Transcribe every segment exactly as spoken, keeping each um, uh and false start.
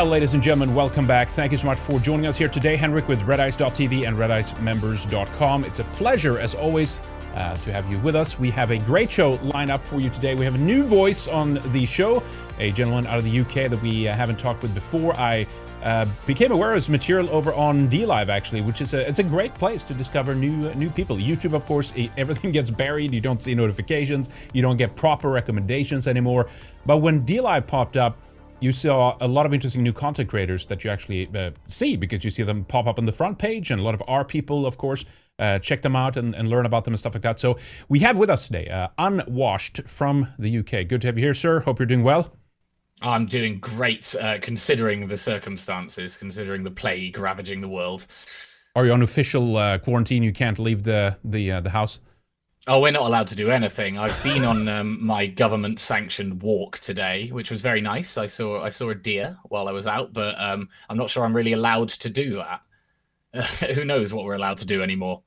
Well, ladies and gentlemen, welcome back. Thank you so much for joining us here today. Henrik with red ice dot t v and red ice members dot com. It's a pleasure, as always, uh, to have you with us. We have a great show lined up for you today. We have a new voice on the show, a gentleman out of the U K that we uh, haven't talked with before. I uh, became aware of his material over on DLive, actually, which is a, it's a great place to discover new uh, new people. YouTube, of course, everything gets buried. You don't see notifications. You don't get proper recommendations anymore. But when DLive popped up, you saw a lot of interesting new content creators that you actually uh, see because you see them pop up on the front page, and a lot of our people, of course, uh, check them out and, and learn about them and stuff like that. So we have with us today uh, Unwashed from the U K. Good to have you here, sir. Hope you're doing well. I'm doing great, uh, considering the circumstances, considering the plague ravaging the world. Are you on official uh, quarantine? You can't leave the the uh, the house? Oh, we're not allowed to do anything. I've been on um, my government-sanctioned walk today, which was very nice. I saw I saw a deer while I was out, but um, I'm not sure I'm really allowed to do that. Uh, who knows what we're allowed to do anymore?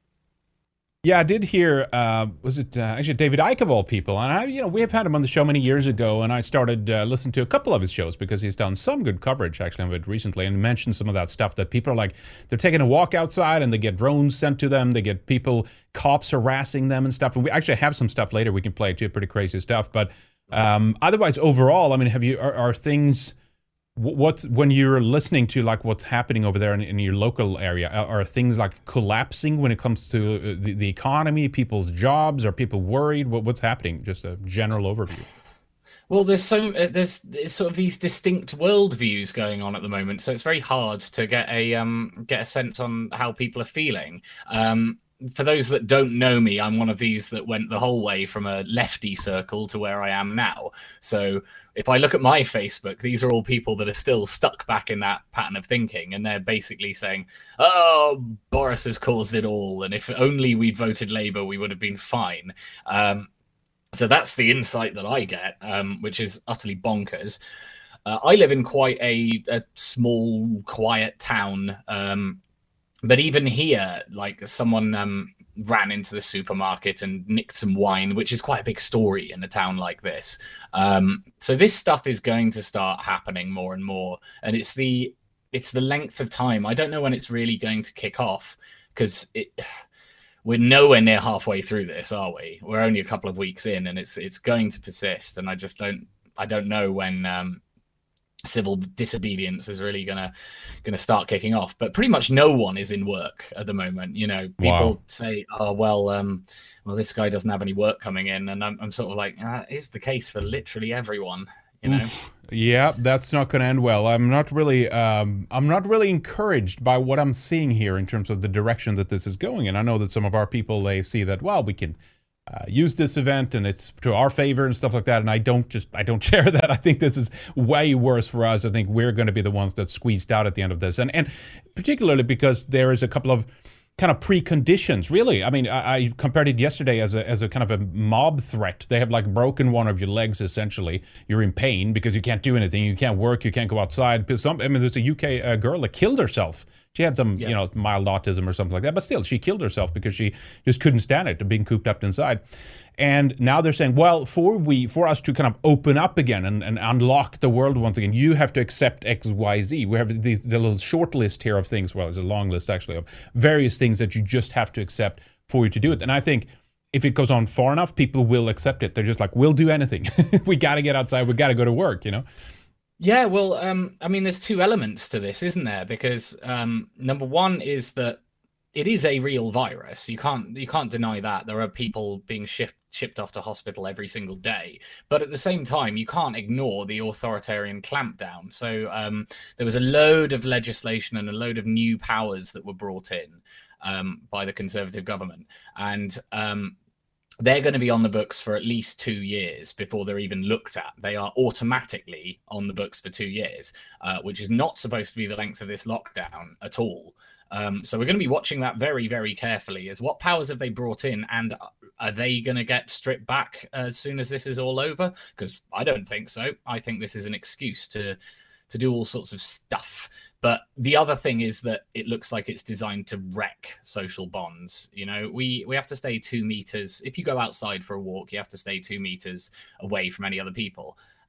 Yeah, I did hear, uh, was it uh, actually David Icke of all people? And I, you know, we have had him on the show many years ago, and I started uh, listening to a couple of his shows because he's done some good coverage actually of it recently, and mentioned some of that stuff that people are like, they're taking a walk outside and they get drones sent to them, they get people, cops harassing them and stuff. And we actually have some stuff later we can play too, pretty crazy stuff. But um, otherwise, overall, I mean, have you are, are things? What's when you're listening to like what's happening over there in, in your local area? Are, are things like collapsing when it comes to the, the economy, people's jobs? Are people worried? What, what's happening? Just a general overview. Well, there's so there's, there's sort of these distinct worldviews going on at the moment, so it's very hard to get a um, get a sense on how people are feeling. Um, For those that don't know me, I'm one of these that went the whole way from a lefty circle to where I am now. So if I look at my Facebook, these are all people that are still stuck back in that pattern of thinking. And they're basically saying, oh, Boris has caused it all. And if only we'd voted Labour, we would have been fine. Um, so that's the insight that I get, um, which is utterly bonkers. Uh, I live in quite a, a small, quiet town. Um, But even here, like someone um, ran into the supermarket and nicked some wine, which is quite a big story in a town like this. Um, so this stuff is going to start happening more and more, and it's the it's the length of time. I don't know when it's really going to kick off, because it we're nowhere near halfway through this, are we? We're only a couple of weeks in, and it's it's going to persist. And I just don't I don't know when. Um, civil disobedience is really gonna gonna start kicking off. But pretty much no one is in work at the moment. You know, people wow. say, oh well um well this guy doesn't have any work coming in, and i'm, I'm sort of like, that is the case for literally everyone, you know. Oof. Yeah, that's not gonna end well. I'm not really um I'm not really encouraged by what I'm seeing here in terms of the direction that this is going. And I know that some of our people, they see that, well, we can Uh, use this event and it's to our favor and stuff like that, and I don't just I don't share that. I think this is way worse for us. I think we're going to be the ones that squeezed out at the end of this, and and particularly because there is a couple of kind of preconditions, really. I mean, I, I compared it yesterday as a as a kind of a mob threat. They have like broken one of your legs, essentially. You're in pain because you can't do anything, you can't work, you can't go outside. Because some, I mean, there's a U K uh, girl that killed herself. She had some, yeah. you know, mild autism or something like that, but still, she killed herself because she just couldn't stand it, being cooped up inside. And now they're saying, well, for we, for us to kind of open up again and, and unlock the world once again, you have to accept X, Y, Z. We have these, the little short list here of things. Well, it's a long list actually of various things that you just have to accept for you to do it. And I think if it goes on far enough, people will accept it. They're just like, we'll do anything. We got to get outside. We got to go to work, you know. Yeah, well, um, I mean, there's two elements to this, isn't there? Because um, number one is that it is a real virus. You can't you can't deny that. There are people being shipped shipped off to hospital every single day. But at the same time, you can't ignore the authoritarian clampdown. So um, there was a load of legislation and a load of new powers that were brought in um, by the Conservative government. And um, they're going to be on the books for at least two years before they're even looked at. They are automatically on the books for two years, uh, which is not supposed to be the length of this lockdown at all. Um, so we're going to be watching that very, very carefully. As what powers have they brought in, and are they going to get stripped back as soon as this is all over? Because I don't think so. I think this is an excuse to to do all sorts of stuff. But the other thing is that it looks like it's designed to wreck social bonds. You know, we, we have to stay two meters. If you go outside for a walk, you have to stay two meters away from any other people.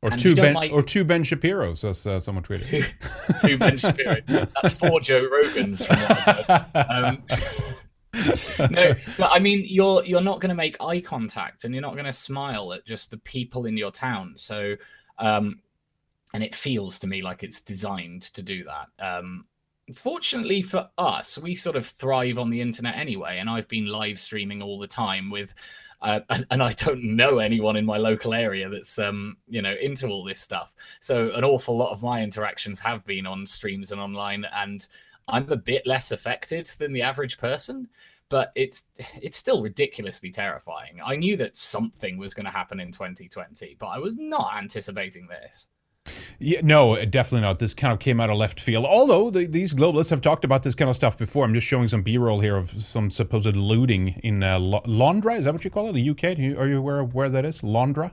Or And two you don't Ben like- or two Ben Shapiros, as uh, someone tweeted. Two, two Ben Shapiro. That's four Joe Rogans from what I've heard. Um, no, but I mean, you're you're not going to make eye contact, and you're not going to smile at just the people in your town. So, um, and it feels to me like it's designed to do that. Um, fortunately for us, we sort of thrive on the internet anyway, and I've been live streaming all the time with. Uh, and, and I don't know anyone in my local area that's, um, you know, into all this stuff. So an awful lot of my interactions have been on streams and online, and I'm a bit less affected than the average person. But it's it's still ridiculously terrifying. I knew that something was going to happen in twenty twenty, but I was not anticipating this. Yeah, no, definitely not. This kind of came out of left field. Although the, these globalists have talked about this kind of stuff before. I'm just showing some B-roll here of some supposed looting in uh, Londra. Is that what you call it? The U K? Do you, are you aware of where that is? Londra?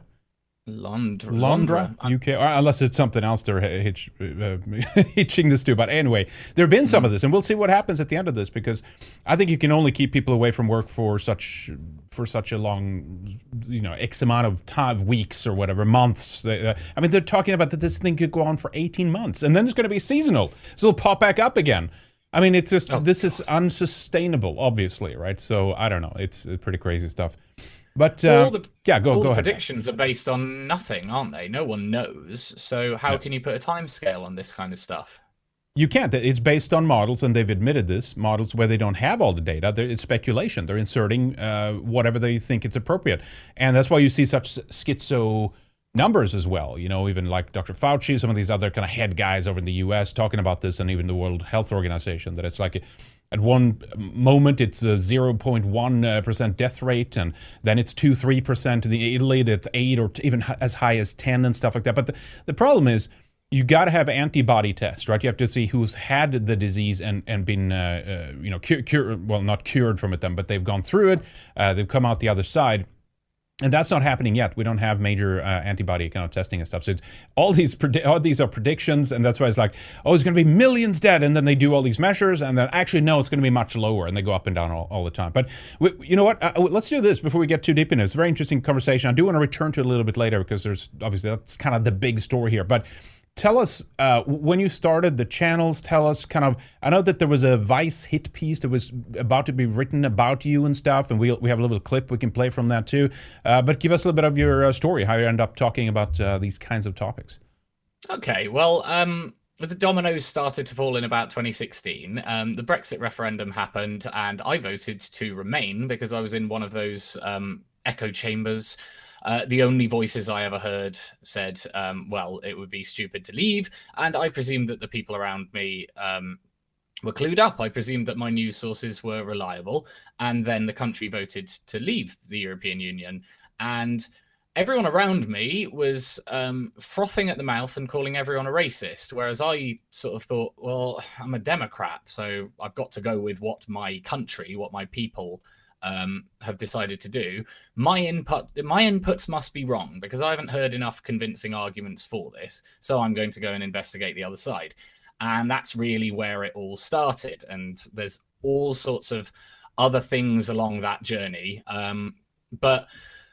Londra, Londra, U K, or unless it's something else they're hitch, uh, hitching this to. But anyway, there have been some mm. of this, and we'll see what happens at the end of this, because I think you can only keep people away from work for such for such a long, you know, X amount of time, weeks or whatever, months. Uh, I mean, they're talking about that this thing could go on for eighteen months, and then it's going to be seasonal, so it'll pop back up again. I mean, it's just, oh, this God. is unsustainable, obviously, right? So I don't know. It's pretty crazy stuff. But uh, all the, yeah, go all go the ahead. Predictions are based on nothing, aren't they? No one knows. So how yeah. can you put a time scale on this kind of stuff? You can't. It's based on models, and they've admitted this, models where they don't have all the data. It's speculation. They're inserting uh, whatever they think it's appropriate. And that's why you see such schizo numbers as well. You know, even like Doctor Fauci, some of these other kind of head guys over in the U S talking about this, and even the World Health Organization, that it's like a, at one moment it's a zero point one percent death rate, and then it's two, three percent. In Italy, that's eight or even as high as ten and stuff like that. But the, the problem is, you got to have antibody tests, right? You have to see who's had the disease and and been, uh, uh, you know, cure, cure, well, not cured from it, then, but they've gone through it. Uh, they've come out the other side. And that's not happening yet. We don't have major uh, antibody kind of testing and stuff. So it's, all these predi- all these are predictions, and that's why it's like, oh, it's going to be millions dead, and then they do all these measures, and then actually, no, it's going to be much lower, and they go up and down all, all the time. But we, you know what? Uh, let's do this before we get too deep into it. It's a very interesting conversation. I do want to return to it a little bit later, because there's obviously, that's kind of the big story here. But tell us, uh, when you started the channels, tell us kind of, I know that there was a Vice hit piece that was about to be written about you and stuff, and we we have a little clip we can play from that too. Uh, but give us a little bit of your uh, story, how you end up talking about uh, these kinds of topics. Okay, well, um, the dominoes started to fall in about twenty sixteen. Um, the Brexit referendum happened, and I voted to remain because I was in one of those um, echo chambers. Uh, the only voices I ever heard said, um, well, it would be stupid to leave. And I presumed that the people around me um, were clued up. I presumed that my news sources were reliable. And then the country voted to leave the European Union. And everyone around me was um, frothing at the mouth and calling everyone a racist. Whereas I sort of thought, well, I'm a Democrat, so I've got to go with what my country, what my people Um, have decided to do. My input, my inputs must be wrong, because I haven't heard enough convincing arguments for this. So I'm going to go and investigate the other side, and that's really where it all started. And there's all sorts of other things along that journey, um, but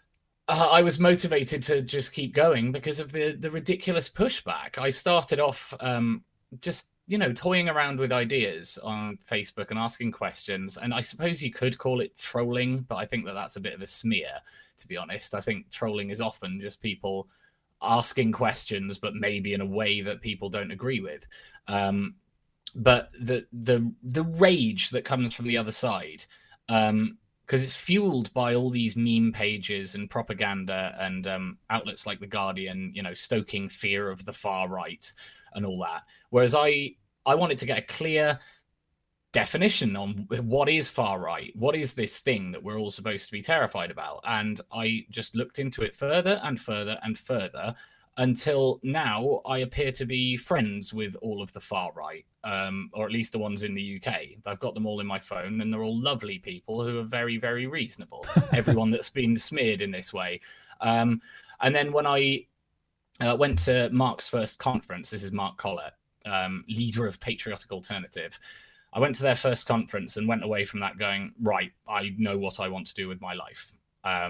uh, I was motivated to just keep going because of the the ridiculous pushback. I started off um, just. you know, toying around with ideas on Facebook and asking questions. And I suppose you could call it trolling, but I think that that's a bit of a smear, to be honest. I think trolling is often just people asking questions, but maybe in a way that people don't agree with. Um, but the the the rage that comes from the other side, um, because it's fueled by all these meme pages and propaganda and um, outlets like The Guardian, you know, stoking fear of the far right and all that. Whereas I, I wanted to get a clear definition on what is far right, what is this thing that we're all supposed to be terrified about. And I just looked into it further and further and further until now I appear to be friends with all of the far right, um, or at least the ones in the U K. I've got them all in my phone, and they're all lovely people who are very, very reasonable. Everyone that's been smeared in this way. Um, and then when I Uh, went to Mark's first conference. This is Mark Collett, um, leader of Patriotic Alternative. I went to their first conference and went away from that going, right, I know what I want to do with my life. Um,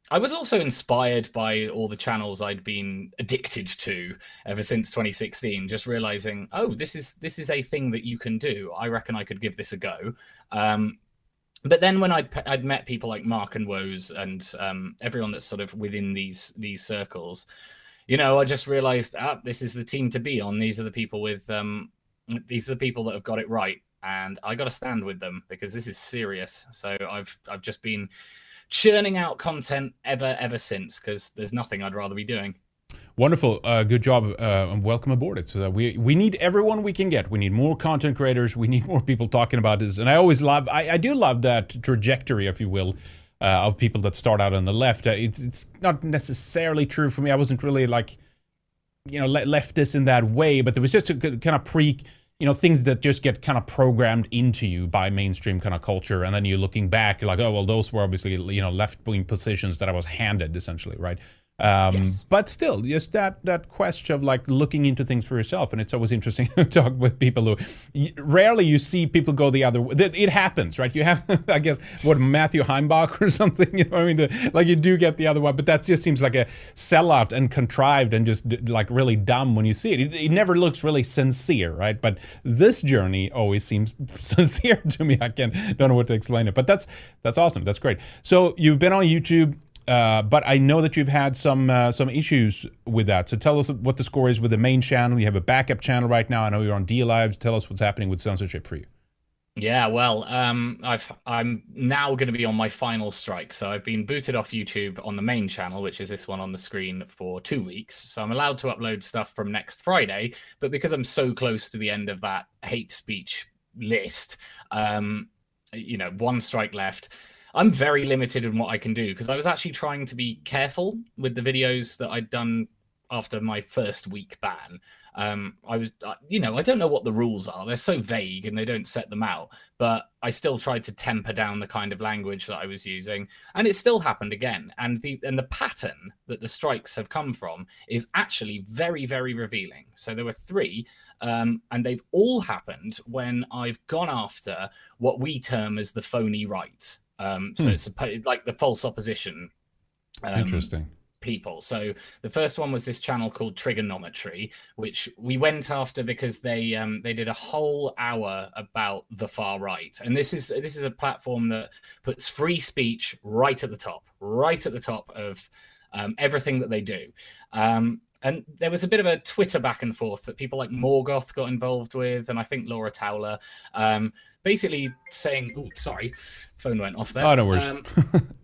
I was also inspired by all the channels I'd been addicted to ever since twenty sixteen. Just realizing, oh, this is this is a thing that you can do. I reckon I could give this a go. Um, but then when I'd I'd met people like Mark and Woes and um, everyone that's sort of within these these circles, you know, I just realized, ah, this is the team to be on. These are the people with um, these are the people that have got it right, and I got to stand with them because this is serious. So I've I've just been churning out content ever ever since, because there's nothing I'd rather be doing. Wonderful. Uh, good job, uh, and welcome aboard. It's uh, we we need everyone we can get. We need more content creators. We need more people talking about this. And I always love, I, I do love that trajectory, if you will, uh, of people that start out on the left. Uh, it's it's not necessarily true for me. I wasn't really like, you know, le- leftist in that way, but there was just a kind of pre, you know, things that just get kind of programmed into you by mainstream kind of culture. And then you're looking back, you're like, oh, well, those were obviously, you know, left-wing positions that I was handed, essentially, right? Um, yes. But still, just that that question of like looking into things for yourself, and it's always interesting to talk with people who rarely you see people go the other way. It happens, right? You have, I guess, what, Matthew Heimbach or something. You know, I mean, the, like you do get the other one, but that just seems like a sellout and contrived and just like really dumb when you see it. It, it never looks really sincere, right? But this journey always seems sincere to me. I can don't know what to explain it, but that's that's awesome. That's great. So you've been on YouTube. Uh, but I know that you've had some uh, some issues with that. So tell us what the score is with the main channel. You have a backup channel right now. I know you're on DLive. Tell us what's happening with censorship for you. Yeah, well, um, I've, I'm now going to be on my final strike. So I've been booted off YouTube on the main channel, which is this one on the screen, for two weeks. So I'm allowed to upload stuff from next Friday. But because I'm so close to the end of that hate speech list, um, you know, one strike left, I'm very limited in what I can do, because I was actually trying to be careful with the videos that I'd done after my first week ban. Um, I was, you know, I don't know what the rules are. They're so vague and they don't set them out, but I still tried to temper down the kind of language that I was using, and it still happened again. And the and the pattern that the strikes have come from is actually very, very revealing. So there were three, um, and they've all happened when I've gone after what we term as the phony right. Um, so hmm. it's like the false opposition. Um, Interesting. People. So the first one was this channel called Trigonometry, which we went after because they um, they did a whole hour about the far right, and this is this is a platform that puts free speech right at the top, right at the top of um, everything that they do. Um, and there was a bit of a Twitter back and forth that people like Morgoth got involved with, and I think Laura Towler, um, basically saying, "Oh, sorry, phone went off there." Oh, no worries. Um,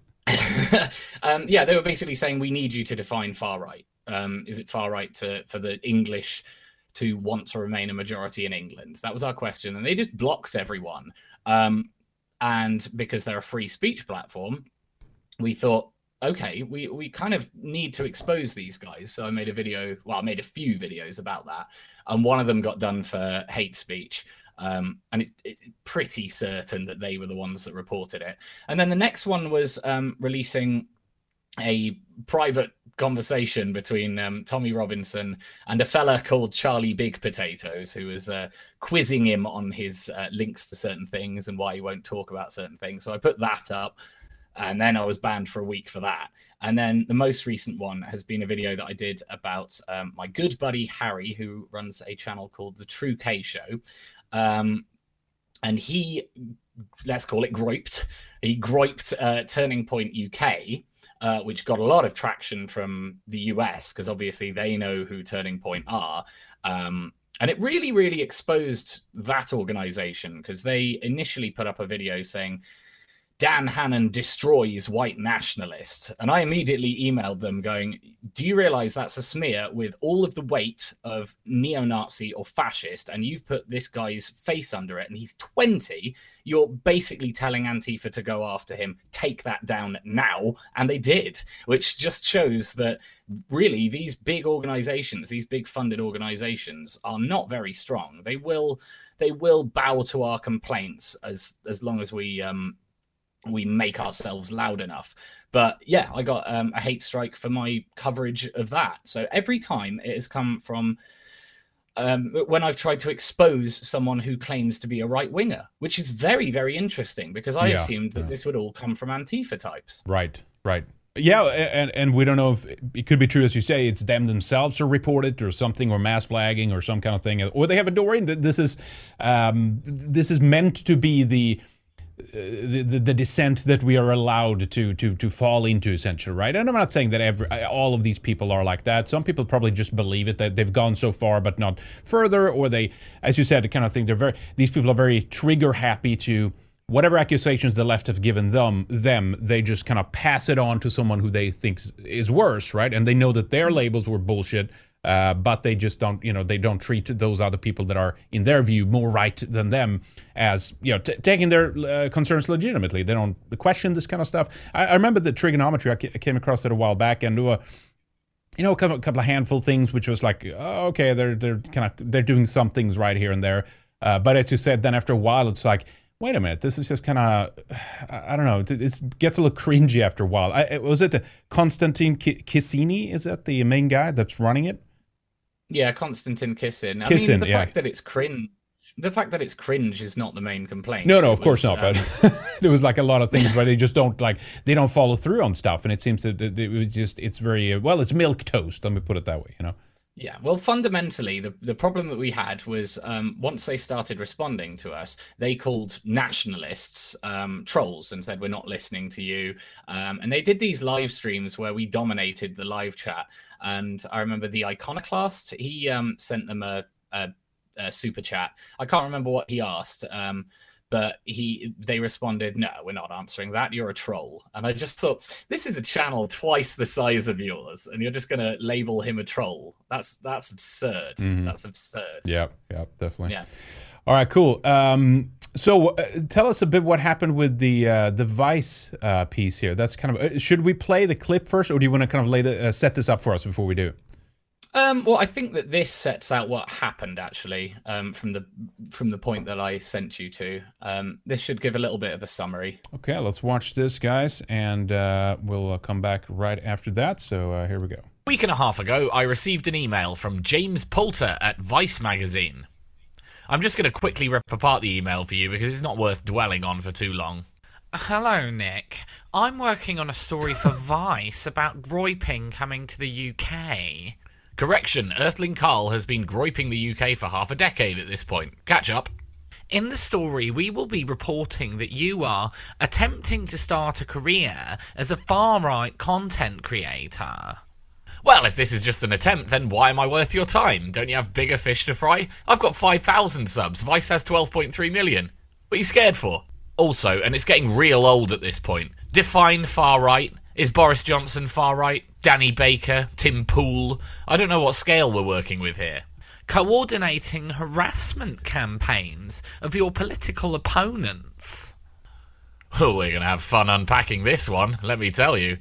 um, yeah, they were basically saying we need you to define far right. Um, is it far right to for the English to want to remain a majority in England? That was our question, and they just blocked everyone. Um, and because they're a free speech platform, we thought, okay, we we kind of need to expose these guys. So I made a video. Well, I made a few videos about that, and one of them got done for hate speech. Um, and it's, it's pretty certain that they were the ones that reported it. And then the next one was um, releasing a private conversation between um, Tommy Robinson and a fella called Charlie Big Potatoes, who was uh, quizzing him on his uh, links to certain things and why he won't talk about certain things. So I put that up, and then I was banned for a week for that. And then the most recent one has been a video that I did about um, my good buddy Harry, who runs a channel called The True K Show. Um, and he, let's call it griped, he griped uh, Turning Point U K, uh, which got a lot of traction from the U S, because obviously they know who Turning Point are. Um, and it really, really exposed that organization, because they initially put up a video saying, Dan Hannan destroys white nationalists. And I immediately emailed them going, do you realize that's a smear with all of the weight of neo-Nazi or fascist, and you've put this guy's face under it, and he's twenty. You're basically telling Antifa to go after him. Take that down now. And they did, which just shows that really these big organizations, these big funded organizations, are not very strong. They will they will bow to our complaints as as long as we um we make ourselves loud enough. But yeah, I got um, a hate strike for my coverage of that. So every time it has come from um, when I've tried to expose someone who claims to be a right winger, which is very, very interesting, because I yeah, assumed that yeah. this would all come from Antifa types. Right, right. Yeah, and and we don't know if it could be true, as you say, it's them themselves who report it or something, or mass flagging or some kind of thing, or they have a door in. This is um, this is meant to be the, uh, the the the descent that we are allowed to to to fall into, essentially, right? And I'm not saying that every all of these people are like that. Some people probably just believe it, that they've gone so far but not further, or they, as you said, the kind of thing. They're very these people are very trigger happy to. Whatever accusations the left have given them, them, they just kind of pass it on to someone who they think is worse, right? And they know that their labels were bullshit, uh, but they just don't, you know, they don't treat those other people that are, in their view, more right than them as, you know, t- taking their uh, concerns legitimately. They don't question this kind of stuff. I, I remember the trigonometry. I, c- I came across it a while back, and uh, you know, a couple, a couple of handful things, which was like, oh, okay, they're they're kind of they're doing some things right here and there, uh, but as you said, then after a while, it's like. Wait a minute, this is just kind of, I don't know, it gets a little cringy after a while. I, was it Konstantin Kissini? Is that the main guy that's running it? Yeah, Konstantin Kissin. I Kissin, mean, the yeah. fact that it's cringe, the fact that it's cringe is not the main complaint. No, no, of it course was, not. um, But there was like a lot of things where they just don't like, they don't follow through on stuff. And it seems that it was just, it's very, well, it's milk toast. Let me put it that way, you know? Yeah, well, fundamentally, the, the problem that we had was um, once they started responding to us, they called nationalists um, trolls and said, we're not listening to you. Um, and they did these live streams where we dominated the live chat. And I remember the Iconoclast, he um, sent them a, a, a super chat. I can't remember what he asked. Um, But he, they responded, no, we're not answering that. You're a troll. And I just thought, this is a channel twice the size of yours, and you're just going to label him a troll. That's that's absurd. Mm-hmm. That's absurd. Yeah, yeah, definitely. Yeah. All right, cool. Um, so uh, tell us a bit what happened with the uh, the Vice uh, piece here. That's kind of. Uh, should we play the clip first, or do you want to kind of lay the, uh, set this up for us before we do? Um, well, I think that this sets out what happened actually um, from the from the point that I sent you to. Um, this should give a little bit of a summary. Okay, let's watch this, guys, and uh, we'll uh, come back right after that. So uh, here we go. A week and a half ago, I received an email from James Poulter at Vice magazine. I'm just going to quickly rip apart the email for you because it's not worth dwelling on for too long. Hello, Nick. I'm working on a story for Vice about groyping coming to the U K. Correction, Earthling Carl has been groyping the U K for half a decade at this point. Catch up. In the story, we will be reporting that you are attempting to start a career as a far-right content creator. Well, if this is just an attempt, then why am I worth your time? Don't you have bigger fish to fry? I've got five thousand subs. Vice has twelve point three million. What are you scared for? Also, and it's getting real old at this point, define far-right. Is Boris Johnson far-right? Danny Baker? Tim Pool? I don't know what scale we're working with here. Coordinating harassment campaigns of your political opponents. Oh, we're going to have fun unpacking this one, let me tell you.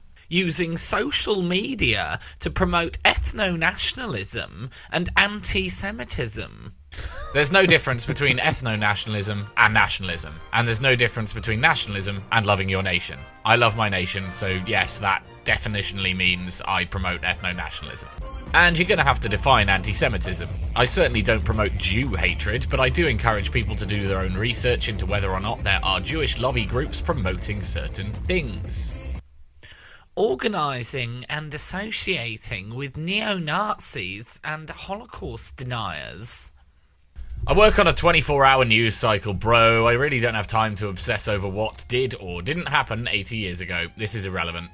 Using social media to promote ethno-nationalism and anti-Semitism. There's no difference between ethno-nationalism and nationalism, and there's no difference between nationalism and loving your nation. I love my nation, so yes, that definitionally means I promote ethno-nationalism. And you're going to have to define anti-Semitism. I certainly don't promote Jew hatred, but I do encourage people to do their own research into whether or not there are Jewish lobby groups promoting certain things. Organising and associating with neo-Nazis and Holocaust deniers. I work on a twenty-four hour news cycle, bro. I really don't have time to obsess over what did or didn't happen eighty years ago. This is irrelevant.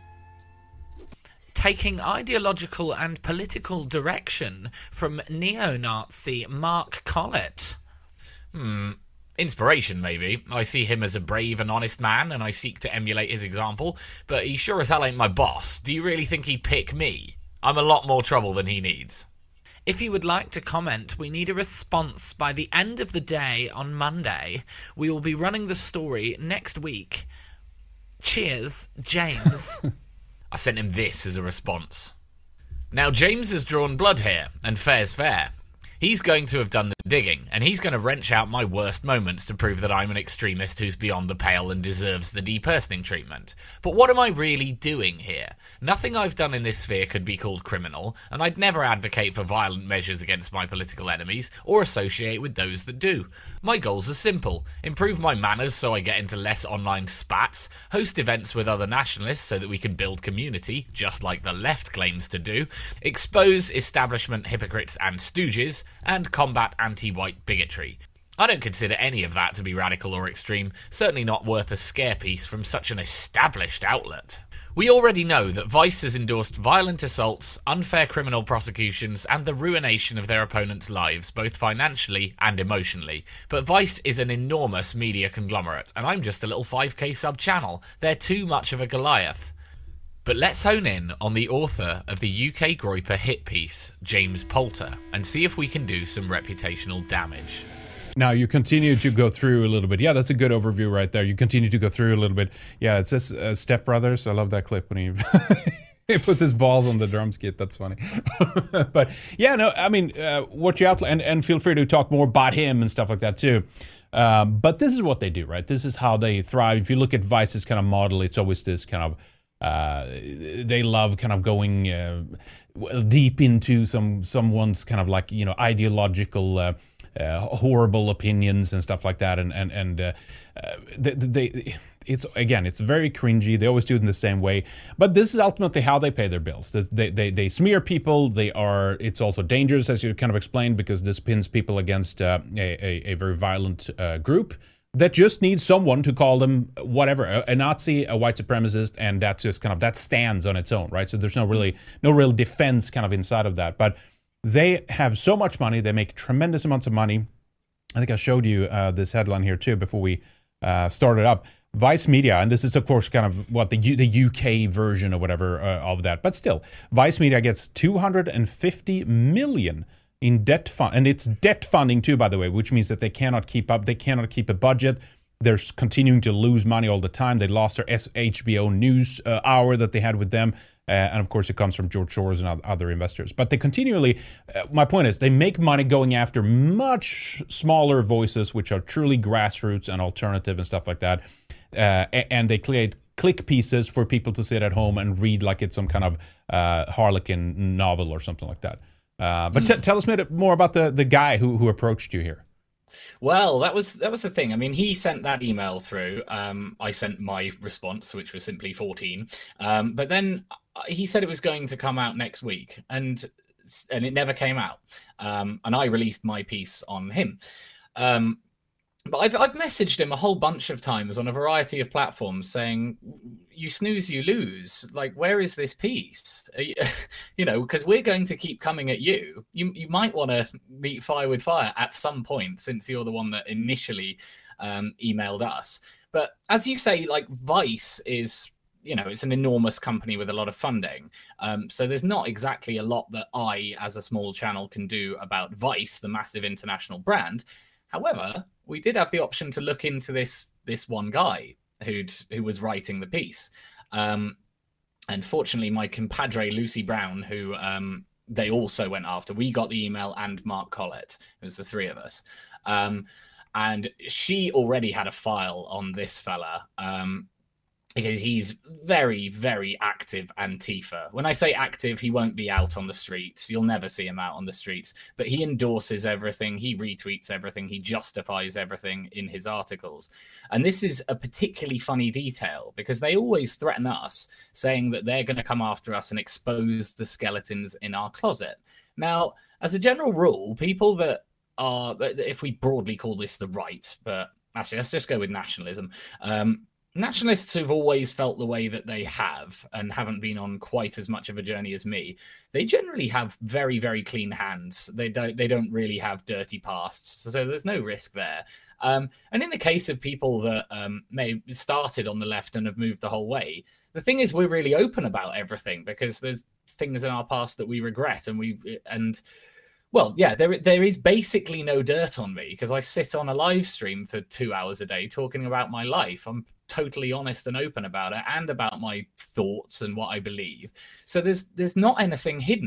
Taking ideological and political direction from neo-Nazi Mark Collett. Hmm. Inspiration, maybe. I see him as a brave and honest man, and I seek to emulate his example, but he sure as hell ain't my boss. Do you really think he'd pick me? I'm a lot more trouble than he needs. If you would like to comment, we need a response by the end of the day on Monday. We will be running the story next week. Cheers, James. I sent him this as a response. Now, James has drawn blood here, and fair's fair. He's going to have done the digging, and he's going to wrench out my worst moments to prove that I'm an extremist who's beyond the pale and deserves the depersoning treatment. But what am I really doing here? Nothing I've done in this sphere could be called criminal, and I'd never advocate for violent measures against my political enemies, or associate with those that do. My goals are simple: improve my manners so I get into less online spats, host events with other nationalists so that we can build community, just like the left claims to do, expose establishment hypocrites and stooges, and combat anti-white bigotry. I don't consider any of that to be radical or extreme, certainly not worth a scare piece from such an established outlet. We already know that Vice has endorsed violent assaults, unfair criminal prosecutions, and the ruination of their opponents' lives, both financially and emotionally. But Vice is an enormous media conglomerate, and I'm just a little five K sub-channel. They're too much of a Goliath. But let's hone in on the author of the U K Groyper hit piece, James Poulter, and see if we can do some reputational damage. Now, you continue to go through a little bit. Yeah, that's a good overview right there. You continue to go through a little bit. Yeah, it says uh, Step Brothers. I love that clip when he... he puts his balls on the drums kit. That's funny. But yeah, no, I mean, uh, what you outline, and, and feel free to talk more about him and stuff like that too. Um, but this is what they do, right? This is how they thrive. If you look at Vice's kind of model, it's always this kind of, uh, they love kind of going uh, deep into some someone's kind of like, you know, ideological, uh, uh, horrible opinions and stuff like that. And, and, and uh, uh, they, they it's, again, it's very cringy. They always do it in the same way. But this is ultimately how they pay their bills. They, they, they smear people. They are, it's also dangerous, as you kind of explained, because this pins people against uh, a, a, a very violent uh, group that just needs someone to call them whatever, a, a Nazi, a white supremacist, and that's just kind of, that stands on its own, right? So there's no really, no real defense kind of inside of that. But they have so much money. They make tremendous amounts of money. I think I showed you uh, this headline here too before we uh, started up. Vice Media, and this is of course kind of what the U the U K version or whatever uh, of that, but still, Vice Media gets two hundred fifty million in debt fund, and it's debt funding too, by the way, which means that they cannot keep up, they cannot keep a budget. They're continuing to lose money all the time. They lost their H B O News uh, hour that they had with them. Uh, and of course, it comes from George Soros and other investors. But they continually, uh, my point is, they make money going after much smaller voices, which are truly grassroots and alternative and stuff like that. Uh, and they create click pieces for people to sit at home and read like it's some kind of uh, Harlequin novel or something like that. Uh, but mm. tell us a bit more about the, the guy who, who approached you here. Well, that was that was the thing. I mean, he sent that email through. Um, I sent my response, which was simply fourteen. Um, but then he said it was going to come out next week, and and it never came out. Um, and I released my piece on him. Um, but I've I've messaged him a whole bunch of times on a variety of platforms saying, "You snooze, you lose. Like, where is this piece? You, you know, because we're going to keep coming at you. You you might want to meet fire with fire at some point, since you're the one that initially um, emailed us." But as you say, like, Vice is, you know, it's an enormous company with a lot of funding. Um, so there's not exactly a lot that I, as a small channel, can do about Vice, the massive international brand. However, we did have the option to look into this this one guy who'd who was writing the piece. Um, and fortunately, my compadre Lucy Brown, who um, they also went after, we got the email, and Mark Collett. It was the three of us. Um, and she already had a file on this fella. Um, because he's very, very active Antifa. When I say active, he won't be out on the streets. You'll never see him out on the streets. But he endorses everything. He retweets everything. He justifies everything in his articles. And this is a particularly funny detail, because they always threaten us, saying that they're going to come after us and expose the skeletons in our closet. Now, as a general rule, people that are, if we broadly call this the right, but actually, let's just go with nationalism. Um, Nationalists who've always felt the way that they have and haven't been on quite as much of a journey as me, they generally have very, very clean hands. They don't they don't really have dirty pasts, so there's no risk there. Um, and in the case of people that um, may have started on the left and have moved the whole way, the thing is, we're really open about everything, because there's things in our past that we regret, and we and well, yeah, there there is basically no dirt on me, because I sit on a live stream for two hours a day talking about my life. I'm totally honest and open about it, and about my thoughts and what I believe. So there's there's not anything hidden.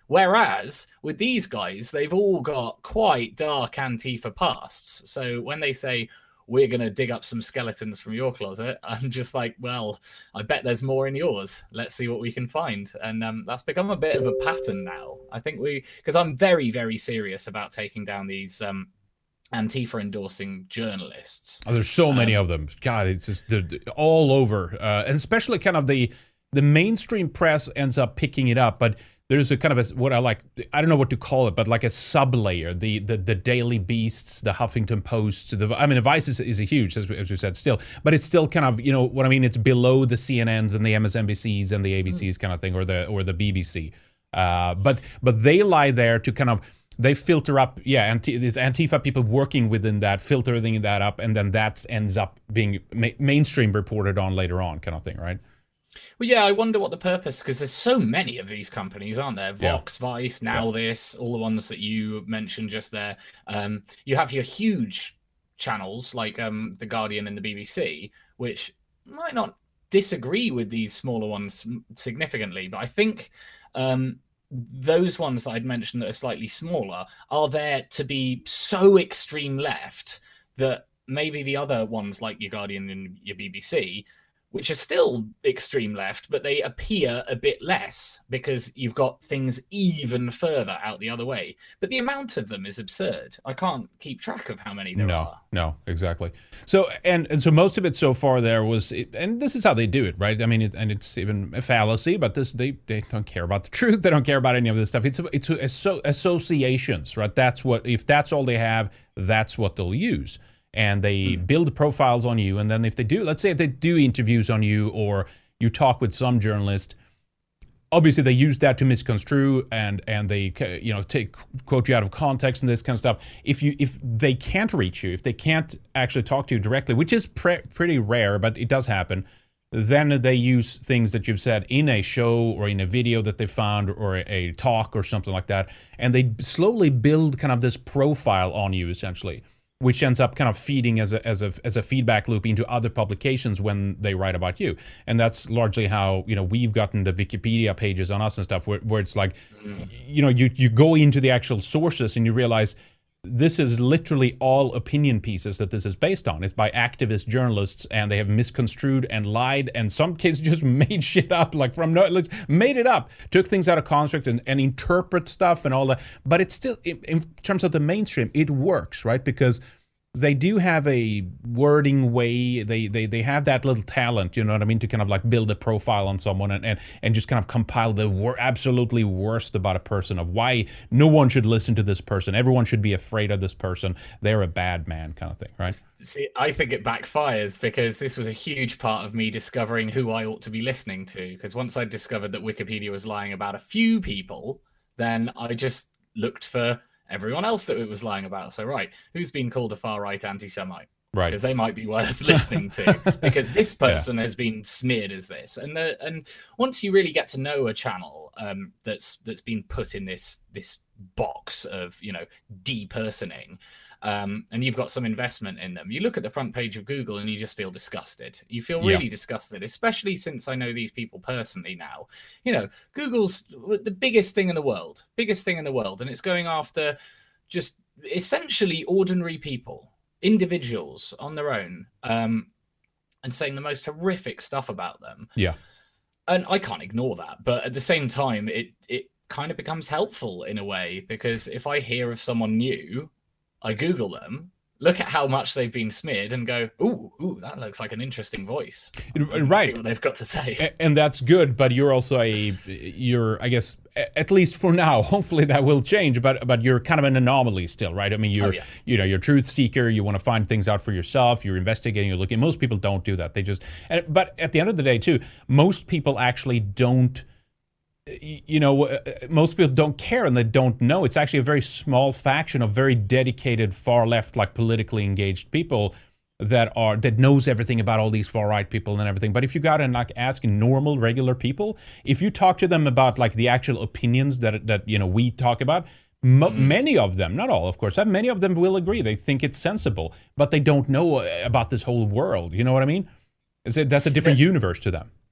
Whereas with these guys, they've all got quite dark Antifa pasts. So when they say, we're going to dig up some skeletons from your closet, I'm just like, well, I bet there's more in yours. Let's see what we can find. And um, that's become a bit of a pattern now. I think we, because I'm very, very serious about taking down these um, Antifa endorsing journalists. Oh, there's so many um, of them. God, it's just they're all over. Uh, and especially kind of the, the mainstream press ends up picking it up, but there's a kind of a, what I like, I don't know what to call it, but like a sub-layer, the, the, the Daily Beasts, the Huffington Post, the, I mean, the Vice is, is a huge, as, as we said, still, but it's still kind of, you know, what I mean, it's below the C N Ns and the M S N B Cs and the A B Cs kind of thing, or the or the B B C. Uh, but but they lie there to kind of, they filter up, yeah, anti, these Antifa people working within that, filtering that up, and then that ends up being ma mainstream reported on later on kind of thing, right? Well, yeah, I wonder what the purpose, because there's so many of these companies, aren't there? Vox, yeah. Vice, Now yeah. This, all the ones that you mentioned just there. Um, you have your huge channels like um, The Guardian and the B B C, which might not disagree with these smaller ones significantly, but I think um, those ones that I'd mentioned that are slightly smaller are there to be so extreme left that maybe the other ones like your Guardian and your B B C, which are still extreme left, but they appear a bit less because you've got things even further out the other way. But the amount of them is absurd. I can't keep track of how many there no, are. No, exactly. So, and, and so most of it so far there was, and this is how they do it, right? I mean, it, and it's even a fallacy, but this they, they don't care about the truth. They don't care about any of this stuff. It's, it's, it's associations, right? That's what, if that's all they have, that's what they'll use. And they mm. build profiles on you, and then if they do, let's say if they do interviews on you, or you talk with some journalist, obviously they use that to misconstrue, and and they, you know, take quote you out of context and this kind of stuff. If you if they can't reach you, if they can't actually talk to you directly, which is pre pretty rare, but it does happen, then they use things that you've said in a show or in a video that they found, or a, a talk or something like that, and they slowly build kind of this profile on you, essentially, which ends up kind of feeding as a, as a as a feedback loop into other publications when they write about you. And that's largely how, you know, we've gotten the Wikipedia pages on us and stuff, where, where it's like, mm. you know, you, you go into the actual sources and you realize this is literally all opinion pieces that this is based on. It's by activist journalists, and they have misconstrued and lied, and some kids just made shit up, like from no, made it up, took things out of context and, and interpret stuff and all that. But it's still, in, in terms of the mainstream, it works, right? Because they do have a wording way, they, they they have that little talent, you know what I mean, to kind of like build a profile on someone, and, and, and just kind of compile the wor absolutely worst about a person, of why no one should listen to this person, everyone should be afraid of this person, they're a bad man kind of thing, right? See, I think it backfires, because this was a huge part of me discovering who I ought to be listening to, because once I discovered that Wikipedia was lying about a few people, then I just looked for everyone else that it was lying about. So, right, who's been called a far-right anti-Semite? Right. Because they might be worth listening to, because this person yeah. has been smeared as this. And the, and once you really get to know a channel um, that's that's been put in this this box of, you know, depersoning, um, and you've got some investment in them, you look at the front page of Google and you just feel disgusted. You feel really yeah. disgusted, especially since I know these people personally now. You know, Google's the biggest thing in the world, biggest thing in the world, and it's going after just essentially ordinary people, individuals on their own, um, and saying the most horrific stuff about them. Yeah. And I can't ignore that, but at the same time, it it kind of becomes helpful in a way, because if I hear of someone new, I Google them, look at how much they've been smeared, and go, ooh, ooh, that looks like an interesting voice. Right. See what they've got to say. And that's good, but you're also a, you're, I guess, at least for now, hopefully that will change, but but you're kind of an anomaly still, right? I mean, you're, oh, yeah. you know, you're a truth seeker, you want to find things out for yourself, you're investigating, you're looking. Most people don't do that. They just, but at the end of the day, too, most people actually don't, you know, most people don't care and they don't know. It's actually a very small faction of very dedicated far left, like politically engaged people that are that knows everything about all these far right people and everything. But if you got and like ask normal, regular people, if you talk to them about like the actual opinions that that you know we talk about, m mm. many of them, not all, of course, many of them will agree. They think it's sensible, but they don't know about this whole world. You know what I mean? It's a, that's a different yeah. universe to them.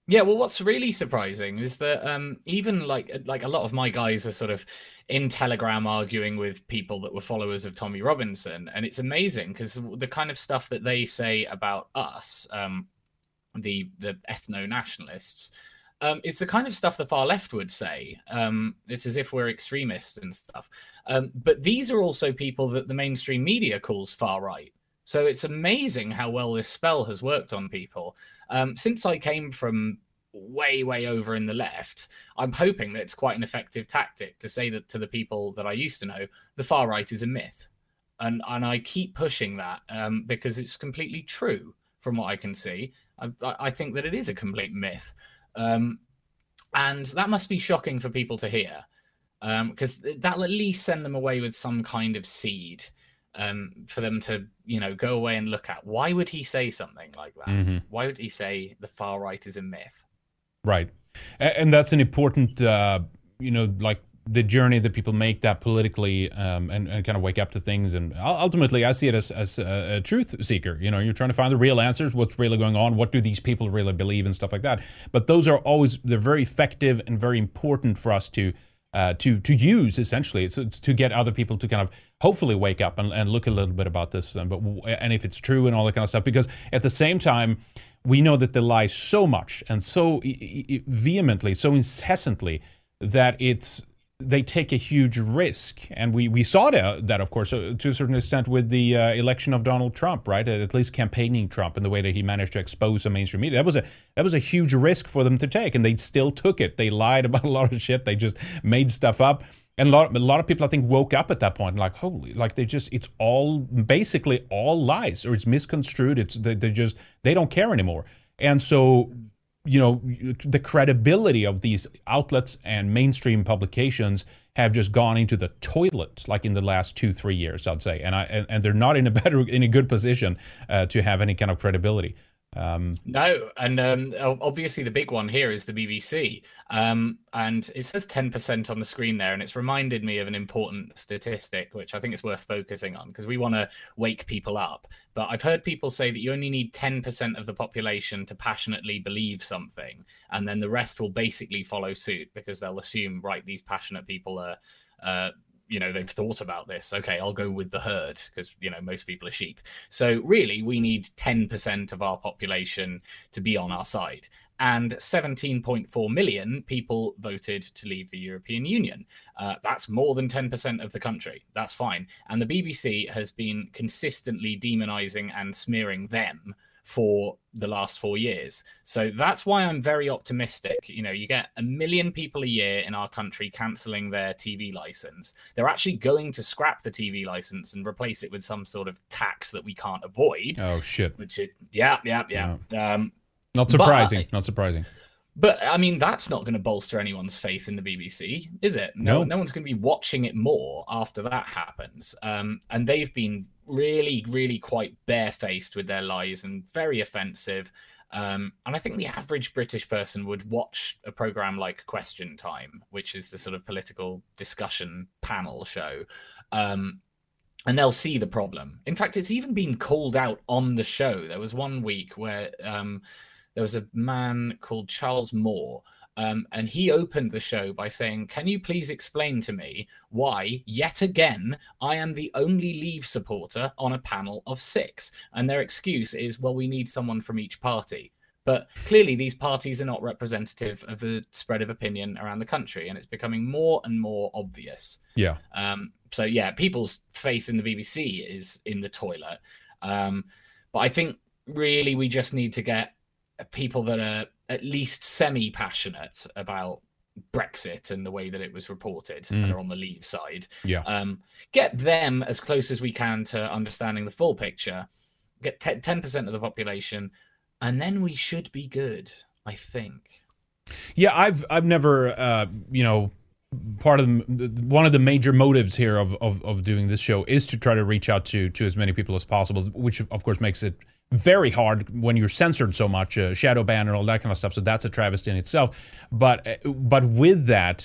Yeah, well, what's really surprising is that um, even like like a lot of my guys are sort of in Telegram arguing with people that were followers of Tommy Robinson, and it's amazing because the kind of stuff that they say about us, um, the the ethno nationalists, um, it's the kind of stuff the far left would say. Um, it's as if we're extremists and stuff. Um, but these are also people that the mainstream media calls far right. So it's amazing how well this spell has worked on people. Um, since I came from way, way over in the left, I'm hoping that it's quite an effective tactic to say that to the people that I used to know, the far right is a myth. And and I keep pushing that um, because it's completely true from what I can see. I, I think that it is a complete myth. Um, and that must be shocking for people to hear, because um, that'll at least send them away with some kind of seed um, for them to, you know, go away and look at. Why would he say something like that? Mm-hmm. Why would he say the far right is a myth? Right. And that's an important, uh, you know, like the journey that people make that politically um, and, and kind of wake up to things. And ultimately, I see it as, as a, a truth seeker. You know, you're trying to find the real answers, what's really going on, what do these people really believe and stuff like that. But those are always, they're very effective and very important for us to uh, to to use, essentially. It's, it's to get other people to kind of hopefully wake up and, and look a little bit about this. And, but, and if it's true and all that kind of stuff. Because at the same time, we know that they lie so much and so vehemently, so incessantly that it's they take a huge risk. And we, we saw that, that, of course, to a certain extent with the uh, election of Donald Trump, right? At least campaigning Trump and the way that he managed to expose the mainstream media. That was a that was a huge risk for them to take, and they still took it. They lied about a lot of shit. They just made stuff up. And a lot, a lot of people, I think, woke up at that point, like, holy, like they just, it's all, basically all lies, or it's misconstrued. It's, they, they just, they don't care anymore. And so, you know, the credibility of these outlets and mainstream publications have just gone into the toilet, like in the last two, three years, I'd say. And I, and, and they're not in a better, in a good position uh, to have any kind of credibility. Um, no, and um, obviously the big one here is the B B C, um, and it says ten percent on the screen there, and it's reminded me of an important statistic, which I think is worth focusing on, because we want to wake people up. But I've heard people say that you only need ten percent of the population to passionately believe something, and then the rest will basically follow suit, because they'll assume, right, these passionate people are... Uh, you know, they've thought about this. Okay, I'll go with the herd because, you know, most people are sheep. So really, we need ten percent of our population to be on our side. And seventeen point four million people voted to leave the European Union. Uh, that's more than ten percent of the country. That's fine. And the B B C has been consistently demonizing and smearing them for the last four years. So that's why I'm very optimistic. You know, you get a million people a year in our country cancelling their T V license. They're actually going to scrap the T V license and replace it with some sort of tax that we can't avoid. Oh, shit. Which it, yeah, yeah, yeah. yeah. Um, not surprising. But, not surprising. But, I mean, that's not going to bolster anyone's faith in the B B C, is it? No, no, no one's going to be watching it more after that happens. Um, and they've been really, really quite barefaced with their lies and very offensive. Um, and I think the average British person would watch a program like Question Time, which is the sort of political discussion panel show, um, and they'll see the problem. In fact, it's even been called out on the show. There was one week where... Um, There was a man called Charles Moore, um, and he opened the show by saying, can you please explain to me why, yet again, I am the only Leave supporter on a panel of six? And their excuse is, well, we need someone from each party. But clearly these parties are not representative of the spread of opinion around the country, and it's becoming more and more obvious. Yeah. Um, so, yeah, people's faith in the B B C is in the toilet. Um, but I think really we just need to get people that are at least semi-passionate about Brexit and the way that it was reported mm. and are on the Leave side. Yeah. Um, get them as close as we can to understanding the full picture. Get ten percent of the population, and then we should be good, I think. Yeah, I've I've never, uh, you know, part of the, one of the major motives here of, of, of doing this show is to try to reach out to to as many people as possible, which of course makes it very hard when you're censored so much, uh, shadow ban and all that kind of stuff. So that's a travesty in itself. But but with that,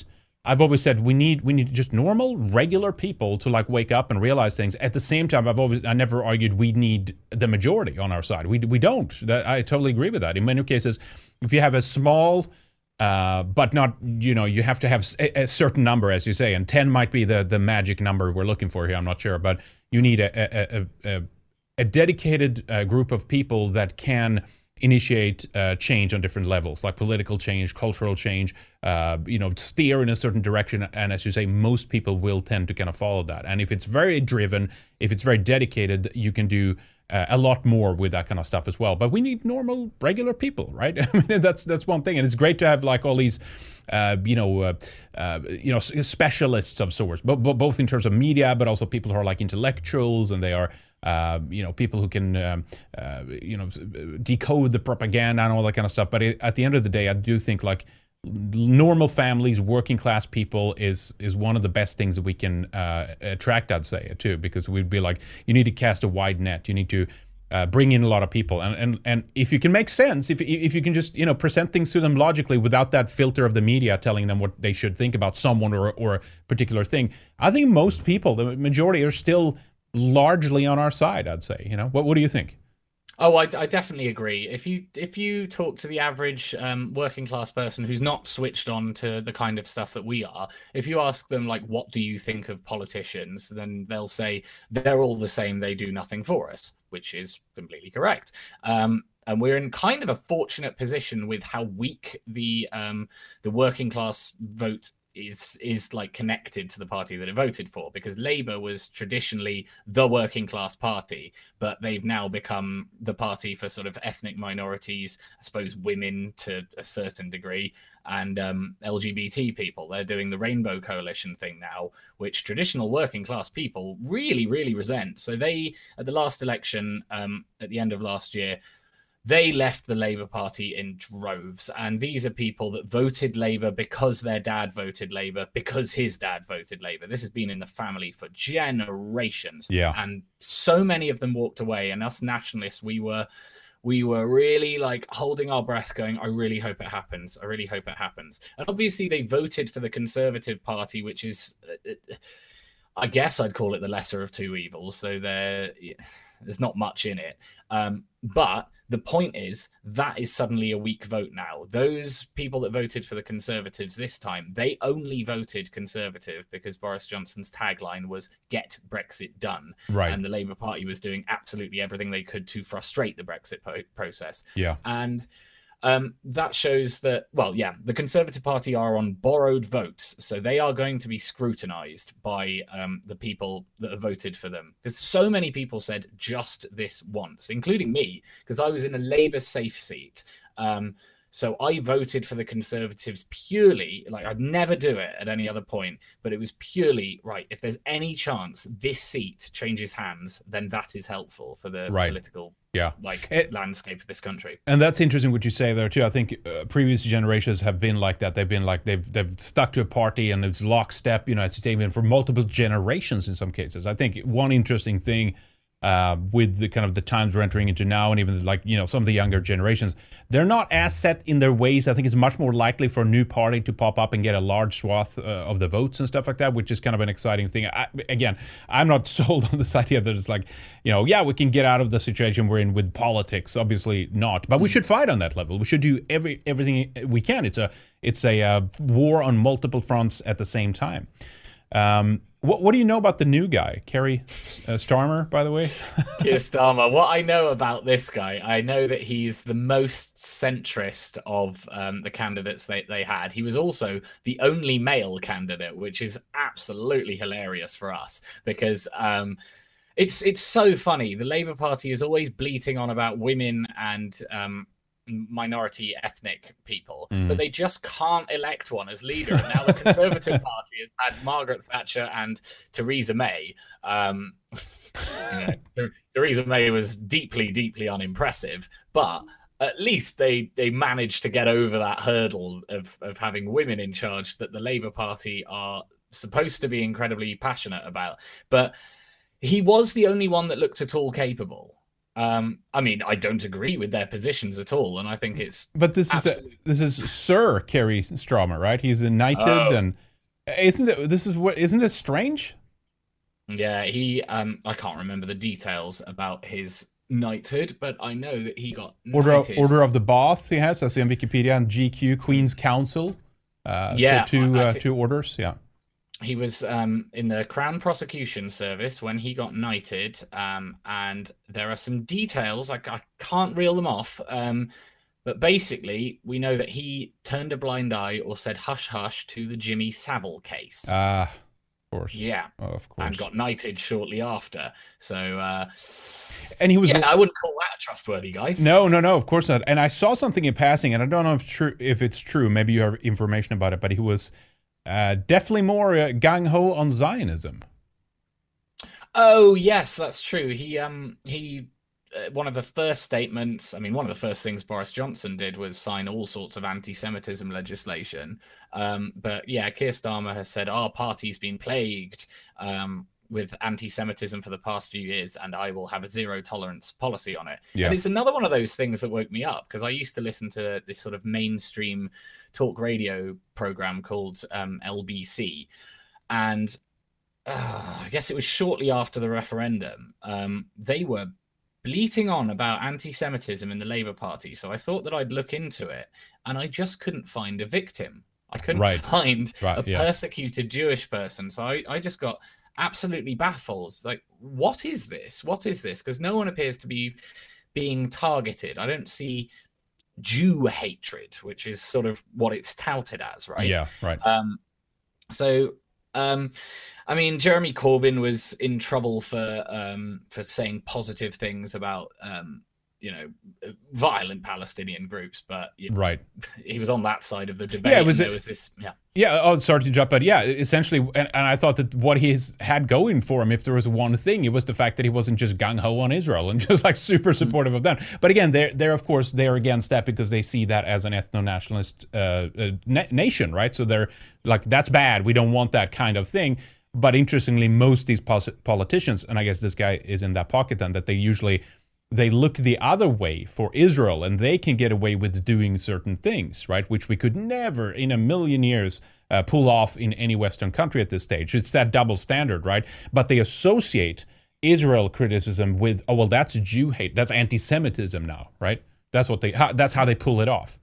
I've always said we need we need just normal, regular people to like wake up and realize things. At the same time, I've always I never argued we need the majority on our side. We we don't. That, I totally agree with that. In many cases, if you have a small, uh, but not you know you have to have a, a certain number, as you say, and ten might be the the magic number we're looking for here. I'm not sure, but you need a a a, a, a dedicated uh, group of people that can initiate uh, change on different levels, like political change, cultural change, uh, you know, steer in a certain direction. And as you say, most people will tend to kind of follow that. And if it's very driven, if it's very dedicated, you can do uh, a lot more with that kind of stuff as well. But we need normal, regular people, right? I mean, that's that's one thing. And it's great to have like all these, uh, you know, uh, uh, you know, specialists of sorts, but, but both in terms of media, but also people who are like intellectuals, and they are Uh, you know, people who can, um, uh, you know, decode the propaganda and all that kind of stuff. But it, at the end of the day, I do think like normal families, working class people is is one of the best things that we can uh, attract, I'd say, too, because we'd be like, you need to cast a wide net. You need to uh, bring in a lot of people. And, and and if you can make sense, if if you can just, you know, present things to them logically without that filter of the media telling them what they should think about someone or, or a particular thing, I think most people, the majority, are still largely on our side, I'd say. You know, what what do you think? Oh, I, I definitely agree. If you if you talk to the average um, working class person who's not switched on to the kind of stuff that we are, if you ask them like, what do you think of politicians, then they'll say they're all the same. They do nothing for us, which is completely correct. Um, and we're in kind of a fortunate position with how weak the um, the working class vote is is like connected to the party that it voted for, because Labour was traditionally the working class party, but they've now become the party for sort of ethnic minorities, I suppose women to a certain degree, and um, L G B T people. They're doing the Rainbow Coalition thing now, which traditional working class people really, really resent. So they, at the last election, um, at the end of last year, they left the Labour Party in droves. And these are people that voted Labour because their dad voted Labour, because his dad voted Labour. This has been in the family for generations. Yeah. And so many of them walked away. And us nationalists, we were we were really like holding our breath going, I really hope it happens. I really hope it happens. And obviously they voted for the Conservative Party, which is, I guess I'd call it the lesser of two evils. So there, there's not much in it. Um, but the point is, that is suddenly a weak vote now. Those people that voted for the Conservatives this time, they only voted Conservative because Boris Johnson's tagline was "Get Brexit Done." Right. And the Labour Party was doing absolutely everything they could to frustrate the Brexit po- process. Yeah. And um, that shows that, well, yeah, the Conservative Party are on borrowed votes. So they are going to be scrutinized by um, the people that have voted for them. Because so many people said just this once, including me, because I was in a Labour safe seat. Um, so I voted for the Conservatives purely, like I'd never do it at any other point, but it was purely, right, if there's any chance this seat changes hands, then that is helpful for the right. political yeah. like it, landscape of this country. And that's interesting what you say there too. I think uh, previous generations have been like that. They've been like, they've they've stuck to a party and it's lockstep, you know, as you say, even for multiple generations in some cases. I think one interesting thing Uh, with the kind of the times we're entering into now, and even like, you know, some of the younger generations, they're not as set in their ways. I think it's much more likely for a new party to pop up and get a large swath uh, of the votes and stuff like that, which is kind of an exciting thing. I, again, I'm not sold on this idea that it's like, you know, yeah, we can get out of the situation we're in with politics. Obviously not, but we should fight on that level. We should do every everything we can. It's a it's a uh, war on multiple fronts at the same time. Um, what, what do you know about the new guy, Keir uh, Starmer, by the way? Keir Starmer. What I know about this guy, I know that he's the most centrist of um, the candidates they, they had. He was also the only male candidate, which is absolutely hilarious for us because um, it's it's so funny. The Labour Party is always bleating on about women and um, minority ethnic people, mm. but they just can't elect one as leader. And now the Conservative Party has had Margaret Thatcher and Theresa May. Um, you know, Theresa May was deeply, deeply unimpressive, but at least they they managed to get over that hurdle of, of having women in charge that the Labour Party are supposed to be incredibly passionate about. But he was the only one that looked at all capable. Um, I mean, I don't agree with their positions at all, and I think it's. But this absolutely... is a, this is Sir Keir Starmer, right? He's knighted, oh. and Isn't it? This is what. Isn't this strange? Yeah, he. Um, I can't remember the details about his knighthood, but I know that he got Order of, knighted. Order of the Bath. He has. I see on Wikipedia and G Q Queen's Counsel. Uh, Yeah, So two I- I uh, thi- two orders. Yeah. He was um, in the Crown Prosecution Service when he got knighted, um, and there are some details. I, I can't reel them off, um, but basically, we know that he turned a blind eye or said "hush hush" to the Jimmy Savile case. Ah, of course. yeah, Oh, of course. and got knighted shortly after. So, uh, And he was. yeah, I wouldn't call that a trustworthy guy. No, no, no, of course not. And I saw something in passing, and I don't know if true if it's true. Maybe you have information about it, but he was uh, definitely more uh, gung ho on Zionism. Oh yes, that's true. He um he uh, one of the first statements. I mean, one of the first things Boris Johnson did was sign all sorts of anti-Semitism legislation. Um, but yeah, Keir Starmer has said our party's been plagued um, with anti-Semitism for the past few years, and I will have a zero tolerance policy on it. Yeah. And it's another one of those things that woke me up because I used to listen to this sort of mainstream talk radio program called um, L B C, and uh, I guess it was shortly after the referendum. Um, they were bleating on about anti-Semitism in the Labour Party, so I thought that I'd look into it, and I just couldn't find a victim. I couldn't Right. find Right, a yeah. persecuted Jewish person, so I, I just got absolutely baffled. It's like, what is this? What is this? Because no one appears to be being targeted. I don't see Jew hatred, which is sort of what it's touted as, right? Yeah, right. Um, so, um, I mean, Jeremy Corbyn was in trouble for um, for saying positive things about um, you know violent Palestinian groups, but you know, Right. he was on that side of the debate. Yeah, it was and a- there was this, yeah. Yeah, oh, sorry to jump, but yeah, essentially, and, and I thought that what he has had going for him, if there was one thing, it was the fact that he wasn't just gung-ho on Israel and just like super supportive of them. But again, they're, they're of course, they're against that because they see that as an ethno-nationalist uh, uh, na- nation, right? So they're like, that's bad, we don't want that kind of thing. But interestingly, most of these pos- politicians, and I guess this guy is in that pocket then, that they usually, they look the other way for Israel and they can get away with doing certain things, right? Which we could never in a million years uh, pull off in any Western country at this stage. It's that double standard, right? But they associate Israel criticism with, oh, well, that's Jew hate. That's anti-Semitism now, right? That's what they, how, that's how they pull it off.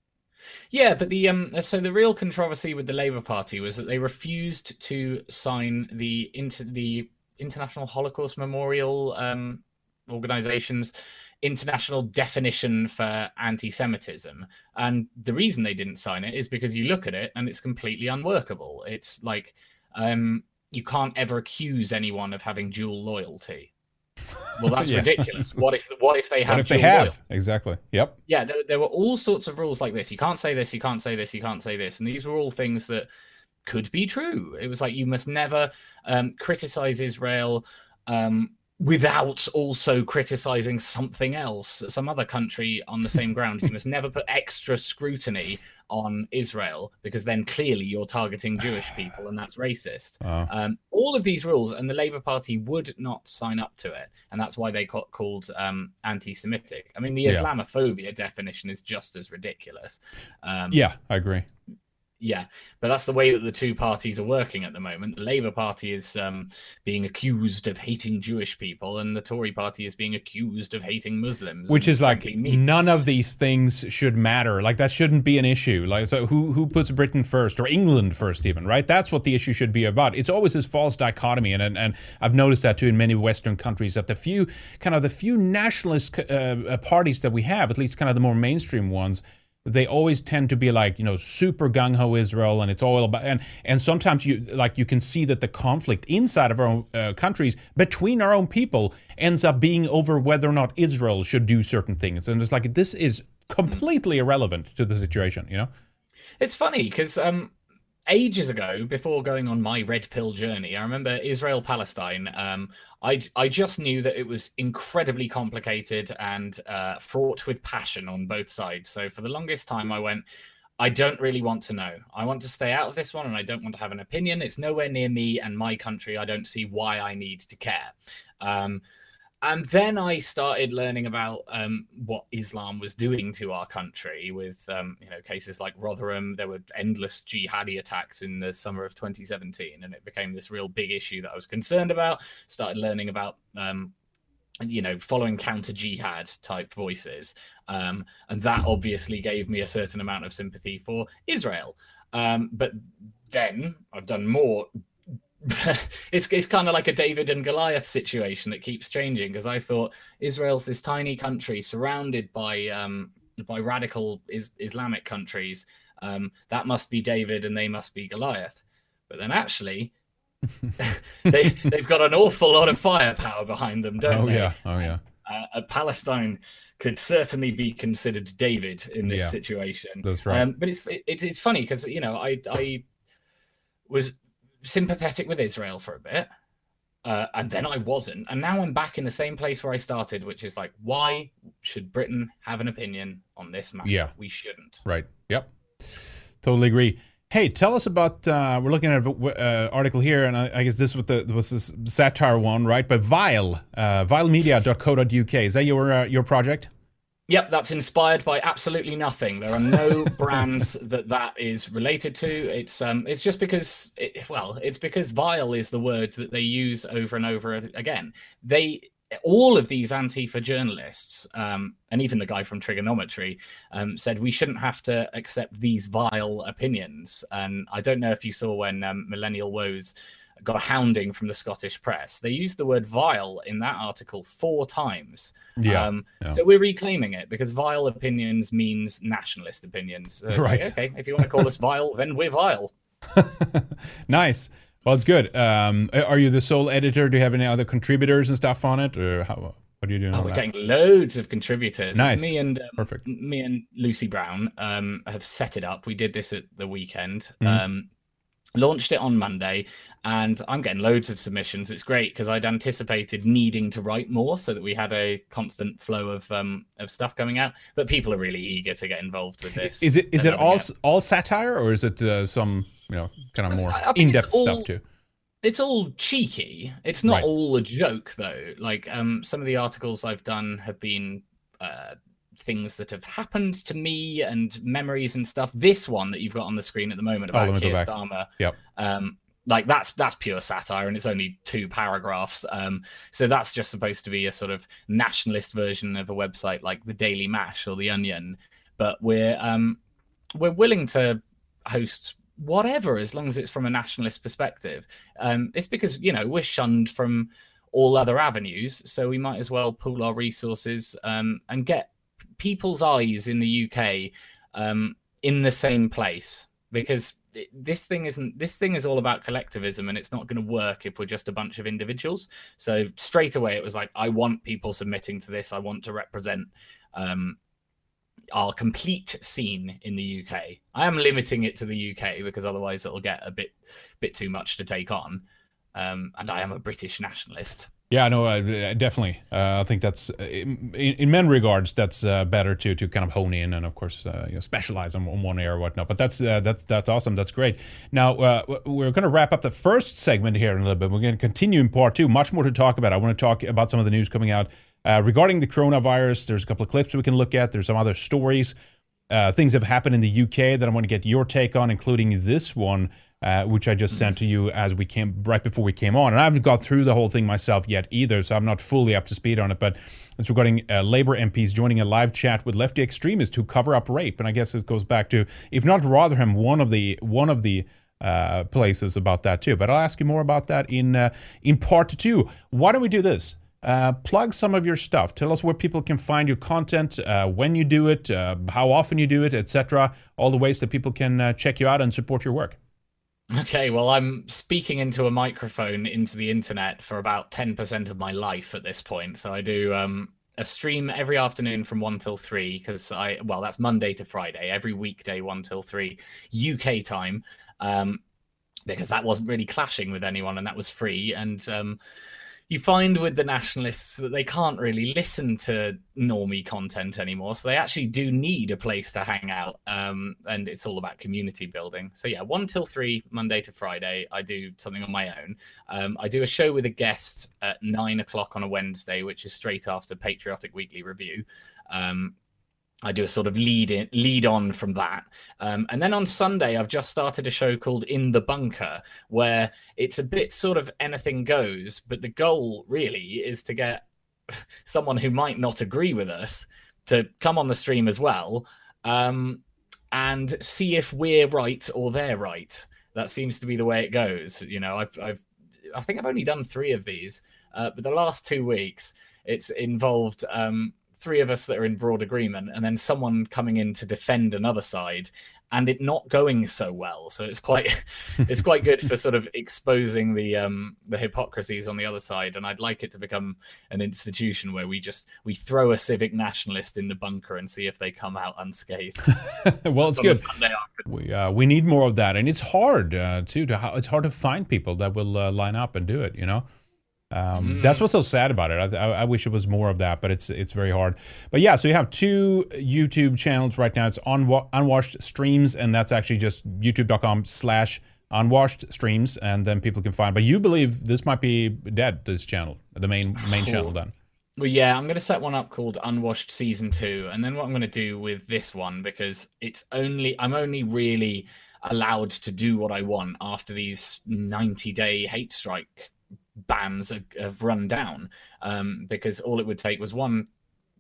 Yeah, but the um, so the real controversy with the Labour Party was that they refused to sign the inter- the International Holocaust Memorial um, Organization's international definition for anti-Semitism, and the reason they didn't sign it is because you look at it and it's completely unworkable. It's like um, you can't ever accuse anyone of having dual loyalty. Well, that's Yeah. ridiculous. What if what if they have? What if they dual have? loyalty? Exactly. Yep. Yeah, there, there were all sorts of rules like this. You can't say this, you can't say this, you can't say this. And these were all things that could be true. It was like you must never um, criticize Israel um, without also criticizing something else, some other country on the same ground. You must never put extra scrutiny on Israel because then clearly you're targeting Jewish people and that's racist. Uh, Um, all of these rules, and the Labour Party would not sign up to it, and that's why they got called um, anti-Semitic. I mean, the Yeah. Islamophobia definition is just as ridiculous. Um, yeah, I agree. yeah, but that's the way that the two parties are working at the moment. The Labour Party is um, being accused of hating Jewish people, and the Tory Party is being accused of hating Muslims. Which and is like frankly, me. none of these things should matter. Like that shouldn't be an issue. Like so, who who puts Britain first or England first, even right? That's what the issue should be about. It's always this false dichotomy, and and, and I've noticed that too in many Western countries. That the few kind of the few nationalist uh, uh, parties that we have, at least kind of the more mainstream ones, they always tend to be like, you know, super gung-ho Israel, and it's all about, and and sometimes you like you can see that the conflict inside of our own uh, countries between our own people ends up being over whether or not Israel should do certain things, and it's like this is completely irrelevant to the situation, you know. It's funny because um, ages ago, before going on my red pill journey, I remember Israel Palestine. Um, I I just knew that it was incredibly complicated and uh, fraught with passion on both sides. So for the longest time, I went, I don't really want to know. I want to stay out of this one, and I don't want to have an opinion. It's nowhere near me and my country. I don't see why I need to care. Um, and then I started learning about um, what Islam was doing to our country with, um, you know, cases like Rotherham. There were endless jihadi attacks in the summer of twenty seventeen, and it became this real big issue that I was concerned about. Started learning about, um, you know, following counter jihad type voices. Um, and that obviously gave me a certain amount of sympathy for Israel. Um, but then I've done more. it's it's kind of like a David and Goliath situation that keeps changing, because I thought Israel's this tiny country surrounded by um, by radical is, Islamic countries. Um, that must be David and they must be Goliath. But then actually, they they've got an awful lot of firepower behind them, don't oh, they? yeah. Oh yeah. Uh, uh, Palestine could certainly be considered David in this Yeah, situation. that's right. Um, but it's it, it's it's funny because, you know, I I was sympathetic with Israel for a bit, uh, and then I wasn't, and now I'm back in the same place where I started, which is like, why should Britain have an opinion on this matter? Yeah. We shouldn't. Right. Yep. Totally agree. Hey, tell us about. Uh, we're looking at an uh, article here, and I, I guess this was the was this satire one, right? But Vile, uh, vilemedia dot co dot U K. Is that your uh, your project? Yep, that's inspired by absolutely nothing. There are no brands that that is related to. It's um, it's just because, it, well, it's because vile is the word that they use over and over again. They, all of these Antifa journalists, um, and even the guy from Trigonometry, um, said we shouldn't have to accept these vile opinions. And I don't know if you saw when um, Millennial Woes got a hounding from the Scottish press. They used the word vile in that article four times. Yeah, um, yeah. So we're reclaiming it, because vile opinions means nationalist opinions. Uh, Right. Okay, if you want to call us vile, then we're vile. Nice. Well, it's good. Um, are you the sole editor? Do you have any other contributors and stuff on it, or how? What are you doing? Oh, on we're that? getting loads of contributors. Nice. It's me and um, Perfect. me and Lucy Brown um, have set it up. We did this at the weekend. Mhm. Um, launched it on Monday, and I'm getting loads of submissions. It's great because I'd anticipated needing to write more so that we had a constant flow of um, of stuff coming out. But people are really eager to get involved with this. Is it is They're it loving all all satire, or is it uh, some, you know, kind of more I- I think in it's depth all- stuff too? It's all cheeky. It's not Right. all a joke, though. Like um, some of the articles I've done have been uh, things that have happened to me and memories and stuff. This one that you've got on the screen at the moment Oh, let about me go Keir back. Starmer, Yep. um, like that's that's pure satire, and it's only two paragraphs. Um, so that's just supposed to be a sort of nationalist version of a website like the Daily Mash or the Onion. But we're um, we're willing to host whatever, as long as it's from a nationalist perspective. Um, it's because, you know, we're shunned from all other avenues, so we might as well pool our resources um, and get people's eyes in the U K um, in the same place, because it- this thing isn't this thing is all about collectivism, and it's not going to work if we're just a bunch of individuals. So straight away it was like, I want people submitting to this. I want to represent um, our complete scene in the U K. I am limiting it to the U K because otherwise it'll get a bit bit too much to take on. Um, and I am a British nationalist. Yeah, no, uh, definitely. Uh, I think that's in, in many regards that's uh, better to to kind of hone in and of course uh, you know, specialize on, on one area or whatnot. But that's uh, that's that's awesome. That's great. Now uh, we're going to wrap up the first segment here in a little bit. We're going to continue in part two. Much more to talk about. I want to talk about some of the news coming out uh, regarding the coronavirus. There's a couple of clips we can look at. There's some other stories. Uh, things have happened in the U K that I want to get your take on, including this one. Uh, which I just sent to you as we came right before we came on, and I haven't got through the whole thing myself yet either, so I'm not fully up to speed on it. But it's regarding uh, Labour M Ps joining a live chat with lefty extremists who cover up rape, and I guess it goes back to, if not Rotherham, one of the one of the uh, places about that too. But I'll ask you more about that in uh, in part two. Why don't we do this? Uh, plug some of your stuff. Tell us where people can find your content, uh, when you do it, uh, how often you do it, et cetera. All the ways that people can uh, check you out and support your work. Okay, well, I'm speaking into a microphone into the internet for about ten percent of my life at this point. So I do um, a stream every afternoon from one till three, because I, well, that's Monday to Friday, every weekday, one till three U K time, um, because that wasn't really clashing with anyone and that was free. And um, you find with the nationalists that they can't really listen to normie content anymore. So they actually do need a place to hang out. Um, and it's all about community building. So yeah, one till three, Monday to Friday, I do something on my own. Um, I do a show with a guest at nine o'clock on a Wednesday, which is straight after Patriotic Weekly Review. Um, I do a sort of lead in, lead on from that. Um, and then on Sunday, I've just started a show called In the Bunker, where it's a bit sort of anything goes, but the goal really is to get someone who might not agree with us to come on the stream as well, um, and see if we're right or they're right. That seems to be the way it goes. You know, I've, I've I think I've only done three of these, uh, but the last two weeks, it's involved... Um, three of us that are in broad agreement, and then someone coming in to defend another side, and it not going so well. So it's quite it's quite good for sort of exposing the um the hypocrisies on the other side. And I'd like it to become an institution where we just we throw a civic nationalist in the bunker and see if they come out unscathed. Well, it's good. We uh, we need more of that, and it's hard uh, too. To it's hard to find people that will uh, line up and do it. You know. Um, mm. That's what's so sad about it. I, I, I wish it was more of that, but it's it's very hard. But yeah, so you have two YouTube channels right now. It's Unwa- Unwashed Streams, and that's actually just youtube.com slash Unwashed Streams, and then people can find. But you believe this might be dead, this channel, the main main cool. channel done. Well, yeah, I'm going to set one up called Unwashed Season two, and then what I'm going to do with this one, because it's only I'm only really allowed to do what I want after these ninety-day hate strike bans have run down, um, because all it would take was one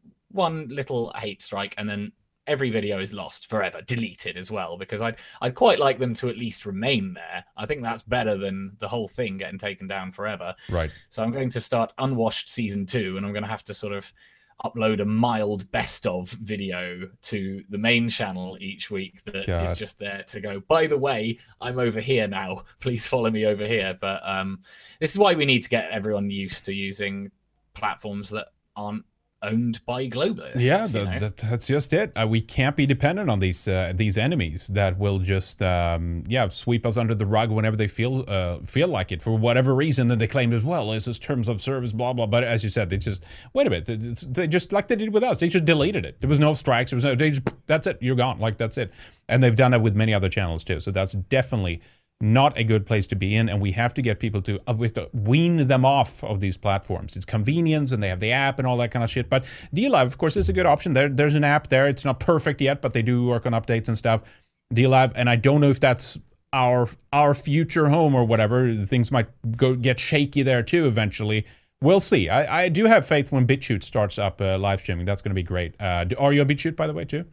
one little hate strike, and then every video is lost forever, deleted as well, because I'd I'd quite like them to at least remain there. I think that's better than the whole thing getting taken down forever. Right. So I'm going to start Unwashed Season two, and I'm going to have to sort of upload a mild best of video to the main channel each week that God. is just there to go, by the way, I'm over here now, please follow me over here. But um this is why we need to get everyone used to using platforms that aren't owned by globalists. Yeah, the, that, that's just it. Uh, we can't be dependent on these uh, these enemies that will just um, yeah sweep us under the rug whenever they feel uh, feel like it for whatever reason. That they claim as well as this terms of service, blah blah. But as you said, they just wait a minute. They, they just like they did with us. They just deleted it. There was no strikes. There was no. They just, that's it. You're gone. Like that's it. And they've done it with many other channels too. So that's definitely not a good place to be in, and we have to get people to, uh, we have to wean them off of these platforms. It's convenience, and they have the app and all that kind of shit. But DLive, of course, is a good option. There, there's an app there. It's not perfect yet, but they do work on updates and stuff. DLive, and I don't know if that's our our future home or whatever. Things might go get shaky there too eventually. We'll see. I, I do have faith when BitChute starts up uh, live streaming. That's going to be great. Uh, are you on BitChute, by the way, too?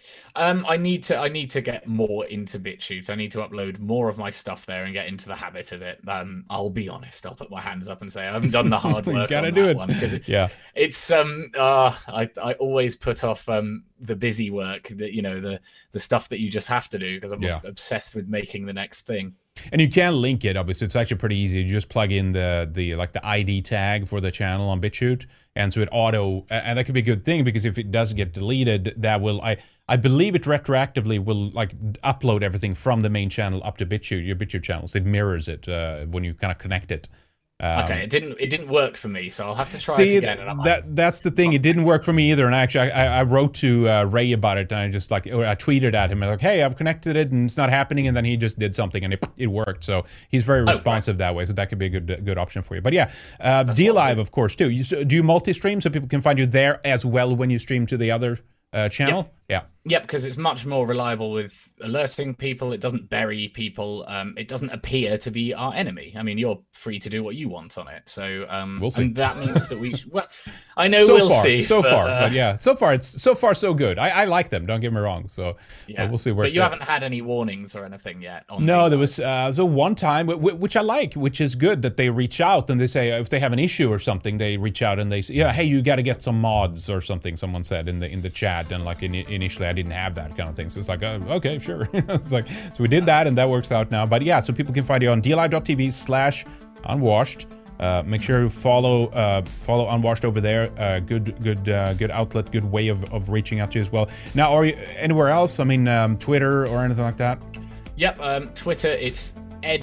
Um, I need to I need to get more into BitChute. I need to upload more of my stuff there and get into the habit of it. Um, I'll be honest. I'll put my hands up and say I haven't done the hard work. Gotta on do that it. One because it, yeah, it's um uh I I always put off um the busy work, that you know the the stuff that you just have to do, because I'm yeah. obsessed with making the next thing. And you can link it, obviously. It's actually pretty easy. You just plug in the the like the I D tag for the channel on BitChute, and so it auto. And that could be a good thing, because if it does get deleted, that will I I believe it retroactively will like upload everything from the main channel up to BitChute, your BitChute channels. It mirrors it uh, when you kind of connect it. Um, okay, it didn't it didn't work for me, so I'll have to try see, it again. And that like, that's the thing. It didn't work for me either. And actually, I, I wrote to uh, Ray about it, and I just like or I tweeted at him like, "Hey, I've connected it, and it's not happening." And then he just did something, and it it worked. So he's very responsive oh, right. that way. So that could be a good good option for you. But yeah, uh, DLive, of course, too. You so do you multi-stream so people can find you there as well when you stream to the other uh, channel? Yep. Yeah. Yep, because it's much more reliable with alerting people. It doesn't bury people. Um, it doesn't appear to be our enemy. I mean, you're free to do what you want on it. So um, we'll see. And that means that we. Sh- well, I know so we'll far, see. So but, far, uh, but yeah, so far it's so far so good. I, I like them. Don't get me wrong. So yeah, uh, we'll see where. But you haven't had any warnings or anything yet. On no, there was uh, so one time, which I like, which is good, that they reach out and they say if they have an issue or something, they reach out and they say, yeah, hey, you got to get some mods or something. Someone said in the in the chat, and like in, initially I didn't have that kind of thing. So it's like, uh, okay, sure. It's like, so we did that, and that works out now. But yeah, so people can find you on dlive.tv slash unwashed. Uh, make sure you follow uh, follow Unwashed over there. Uh, good good uh, good outlet, good way of, of reaching out to you as well. Now, are you anywhere else? I mean, um, Twitter or anything like that? Yep, um, Twitter, it's Ed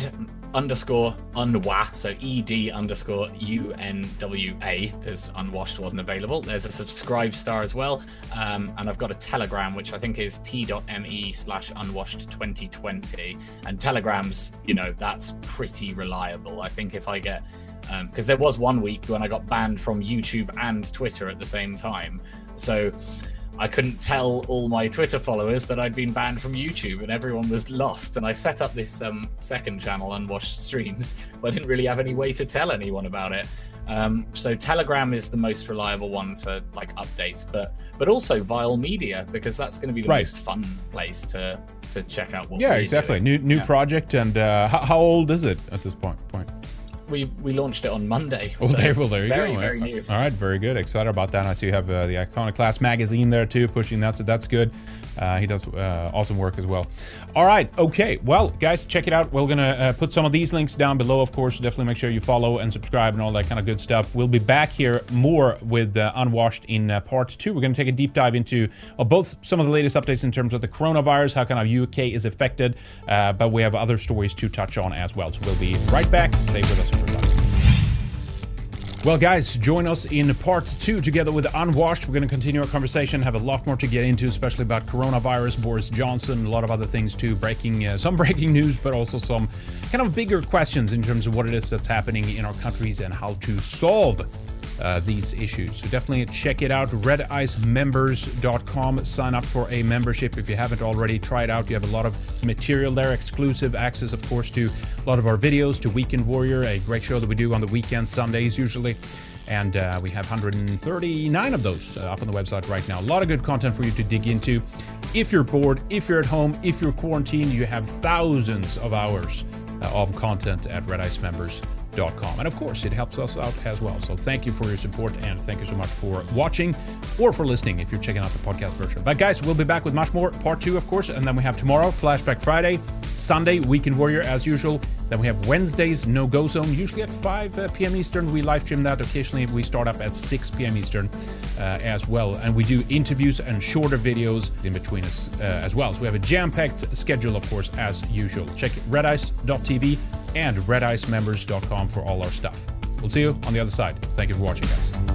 underscore unwa, so E D underscore U N W A, because unwashed wasn't available. There's a subscribe star as well. Um, and I've got a Telegram, which I think is t.me slash unwashed twenty twenty. And Telegram's, you know, that's pretty reliable. I think if I get, because um, there was one week when I got banned from YouTube and Twitter at the same time. So I couldn't tell all my Twitter followers that I'd been banned from YouTube, and everyone was lost. And I set up this um, second channel, Unwashed Streams, but I didn't really have any way to tell anyone about it. Um, so Telegram is the most reliable one for like updates, but but also Vile Media, because that's going to be the Right. most fun place to to check out what. Yeah, we're exactly. doing. New new Yeah. project, and uh, how, how old is it at this point? Point. We we launched it on Monday. Oh, so there, well, there you very, go. Very new. All right, very good. Excited about that. I see you have uh, the Iconoclast magazine there too, pushing that, so that's good. Uh, he does uh, awesome work as well. All right, okay. Well, guys, check it out. We're going to uh, put some of these links down below, of course. Definitely make sure you follow and subscribe and all that kind of good stuff. We'll be back here more with uh, Unwashed in uh, part two. We're going to take a deep dive into uh, both some of the latest updates in terms of the coronavirus, how kind of U K is affected, uh, but we have other stories to touch on as well. So we'll be right back. Stay with us, everybody. Well, guys, join us in part two together with Unwashed. We're going to continue our conversation, have a lot more to get into, especially about coronavirus, Boris Johnson, a lot of other things too, breaking uh, some breaking news, but also some kind of bigger questions in terms of what it is that's happening in our countries and how to solve Uh, these issues. So definitely check it out, red ice members dot com. Sign up for a membership if you haven't already. Try it out. You have a lot of material there, exclusive access, of course, to a lot of our videos, to Weekend Warrior, a great show that we do on the weekend, Sundays usually. And uh, we have one hundred thirty-nine of those uh, up on the website right now. A lot of good content for you to dig into. If you're bored, if you're at home, if you're quarantined, you have thousands of hours uh, of content at red ice members dot com. And of course, it helps us out as well. So thank you for your support, and thank you so much for watching or for listening if you're checking out the podcast version. But guys, we'll be back with much more, part two, of course. And then we have tomorrow, Flashback Friday, Sunday, Weekend Warrior as usual. Then we have Wednesdays, No Go Zone, usually at five p.m. Eastern. We live stream that. Occasionally, we start up at six p.m. Eastern uh, as well. And we do interviews and shorter videos in between us uh, as well. So we have a jam-packed schedule, of course, as usual. Check red ice dot t v and red ice members dot com for all our stuff. We'll see you on the other side. Thank you for watching, guys.